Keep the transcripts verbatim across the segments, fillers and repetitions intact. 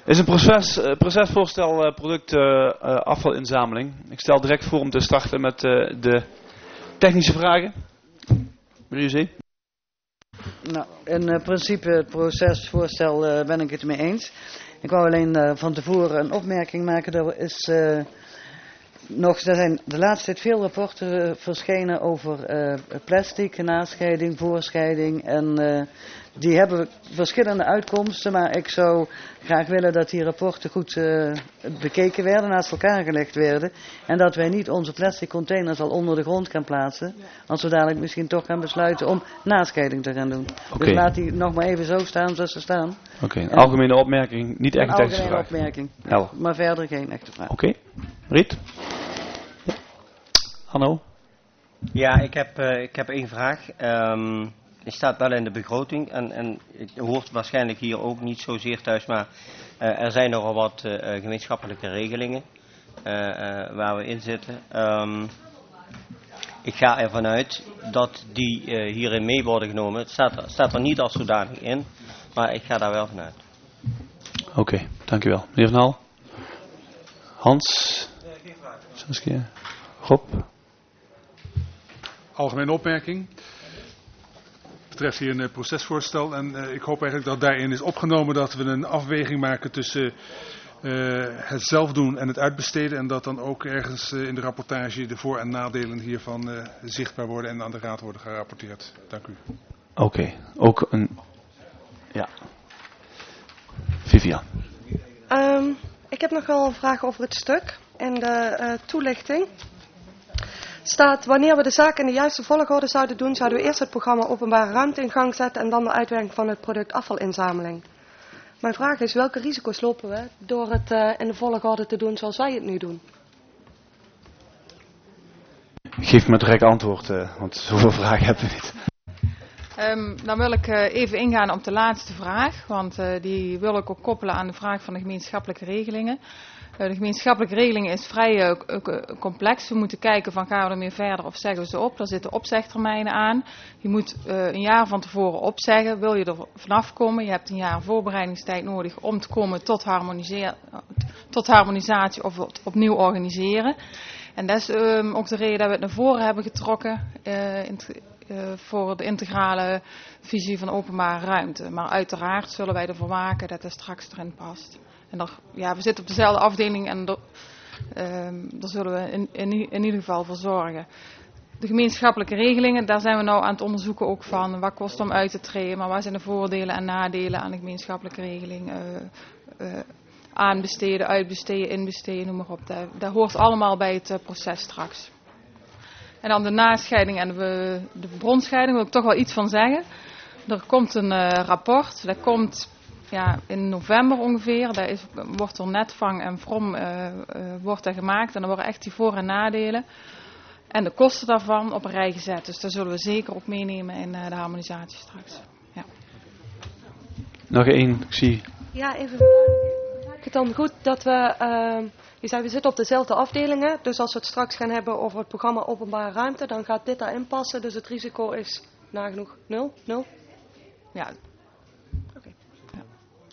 is een proces, uh, procesvoorstel uh, product uh, uh, afvalinzameling. Ik stel direct voor om te starten met uh, de technische vragen. Meneer Zee. Nou, in uh, principe het procesvoorstel uh, ben ik het mee eens. Ik wou alleen uh, van tevoren een opmerking maken. Er is uh, nog, er zijn de laatste tijd veel rapporten uh, verschenen over uh, plastic, nascheiding, voorscheiding. En uh, die hebben verschillende uitkomsten. Maar ik zou graag willen dat die rapporten goed uh, bekeken werden, naast elkaar gelegd werden. En dat wij niet onze plastic containers al onder de grond gaan plaatsen. Als we dadelijk misschien toch gaan besluiten om nascheiding te gaan doen. Okay. Dus laat die nog maar even zo staan zoals ze staan. Oké, okay, een algemene opmerking, niet echt een technische vraag. Een algemene opmerking, Helder. Maar verder geen echte vraag. Oké, okay. Riet? Ja. Hanno? Ja, ik heb, uh, ik heb één vraag. Um, het staat wel in de begroting en, en het hoort waarschijnlijk hier ook niet zozeer thuis, maar uh, er zijn nogal wat uh, gemeenschappelijke regelingen uh, uh, waar we in zitten. Um, ik ga ervan uit dat die uh, hierin mee worden genomen. Het staat er, staat er niet als zodanig in, maar ik ga daar wel vanuit. Oké, okay, dankjewel. Meneer Van Haal? Hans? Nee, geen vraag. Saskia? Rob? Algemene opmerking. Het betreft hier een uh, procesvoorstel en uh, ik hoop eigenlijk dat daarin is opgenomen dat we een afweging maken tussen uh, het zelf doen en het uitbesteden. En dat dan ook ergens uh, in de rapportage de voor- en nadelen hiervan uh, zichtbaar worden en aan de raad worden gerapporteerd. Dank u. Oké, okay. Ook een... Ja. Vivian. Um, ik heb nog wel een vraag over het stuk en de uh, toelichting. Staat, wanneer we de zaak in de juiste volgorde zouden doen, zouden we eerst het programma openbare ruimte in gang zetten en dan de uitwerking van het product afvalinzameling. Mijn vraag is, welke risico's lopen we door het uh, in de volgorde te doen zoals wij het nu doen? Geef me direct antwoord, uh, want zoveel vragen hebben we niet. Um, dan wil ik uh, even ingaan op de laatste vraag, want uh, die wil ik ook koppelen aan de vraag van de gemeenschappelijke regelingen. Uh, de gemeenschappelijke regeling is vrij uh, uh, complex. We moeten kijken van gaan we ermee verder of zeggen we ze op. Daar zitten opzegtermijnen aan. Je moet uh, een jaar van tevoren opzeggen. Wil je er vanaf komen? Je hebt een jaar voorbereidingstijd nodig om te komen tot, tot harmonisatie of het opnieuw organiseren. En dat is um, ook de reden dat we het naar voren hebben getrokken uh, in uh, voor de integrale visie van openbare ruimte. Maar uiteraard zullen wij ervoor waken dat het straks erin past. En daar, ja, we zitten op dezelfde afdeling en daar, um, daar zullen we in, in, in ieder geval voor zorgen. De gemeenschappelijke regelingen, daar zijn we nou aan het onderzoeken ook van. Wat kost het om uit te treden, maar wat zijn de voordelen en nadelen aan de gemeenschappelijke regeling? Uh, uh, aanbesteden, uitbesteden, inbesteden, noem maar op. Dat, dat hoort allemaal bij het uh, proces straks. En dan de nascheiding en de, de bronscheiding wil ik toch wel iets van zeggen. Er komt een uh, rapport, dat komt ja, in november ongeveer. Dat is, wordt door Netvang en From uh, uh, wordt dat gemaakt. En dan worden echt die voor- en nadelen en de kosten daarvan op een rij gezet. Dus dat zullen we zeker ook meenemen in uh, de harmonisatie straks. Ja. Nog één, ik zie. Ja, even. Is het dan goed dat we, uh, je zei we zitten op dezelfde afdelingen, dus als we het straks gaan hebben over het programma openbare ruimte, dan gaat dit daarin passen, dus het risico is nagenoeg nul? Nul? Ja. Oké. Okay. Ja.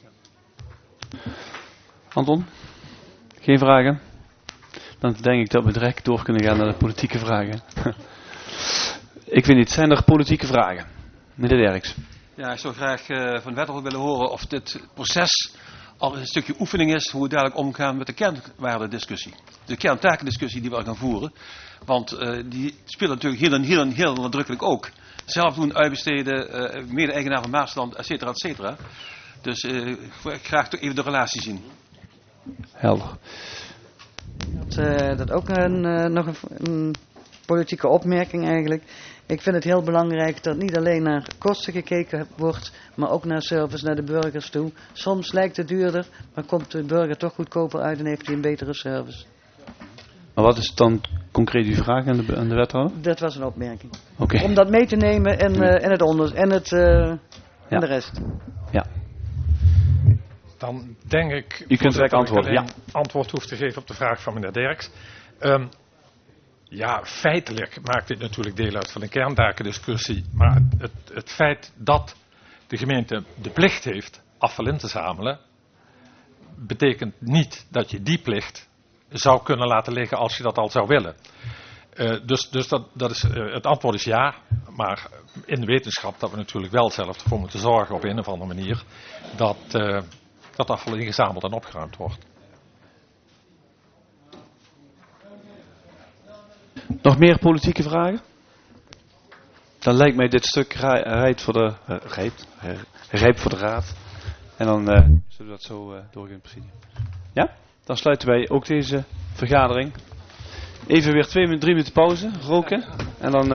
Anton? Geen vragen? Dan denk ik dat we direct door kunnen gaan naar de politieke vragen. Ik weet niet, zijn er politieke vragen? Meneer Derks. Ja, ik zou graag uh, van de wethouder willen horen of dit proces al een stukje oefening is hoe we dadelijk omgaan met de kernwaardediscussie. De kerntakendiscussie die we gaan voeren. Want uh, die speelt natuurlijk heel, heel, heel nadrukkelijk ook. Zelf doen, uitbesteden, uh, mede-eigenaar van Maasland, et cetera, et cetera. Dus uh, ik graag toch even de relatie zien. Helder. Dat, uh, dat ook een, uh, nog een, een politieke opmerking eigenlijk. Ik vind het heel belangrijk dat niet alleen naar kosten gekeken wordt, maar ook naar service, naar de burgers toe. Soms lijkt het duurder, maar komt de burger toch goedkoper uit en heeft hij een betere service. Maar wat is dan concreet uw vraag aan de, aan de wethouder? Dat was een opmerking. Okay. Om dat mee te nemen en, uh, en het onder en, het, uh, en ja. de rest. Ja. Dan denk ik... U kunt direct antwoorden, ja. antwoord hoeft te geven op de vraag van meneer Derks. Um, ja, feitelijk maakt dit natuurlijk deel uit van de kerntakendiscussie. Maar het, het feit dat de gemeente de plicht heeft afval in te zamelen, betekent niet dat je die plicht zou kunnen laten liggen als je dat al zou willen. Uh, dus dus dat, dat is, uh, het antwoord is ja, maar in de wetenschap dat we natuurlijk wel zelf ervoor moeten zorgen op een of andere manier dat uh, dat afval ingezameld en opgeruimd wordt. Nog meer politieke vragen? Dan lijkt mij dit stuk rijp voor de, uh, rijp, uh, rijp voor de raad. En dan uh, zullen we dat zo uh, doorgaan in het presidium. Ja? Dan sluiten wij ook deze vergadering. Even weer twee, drie minuten pauze, roken. En dan...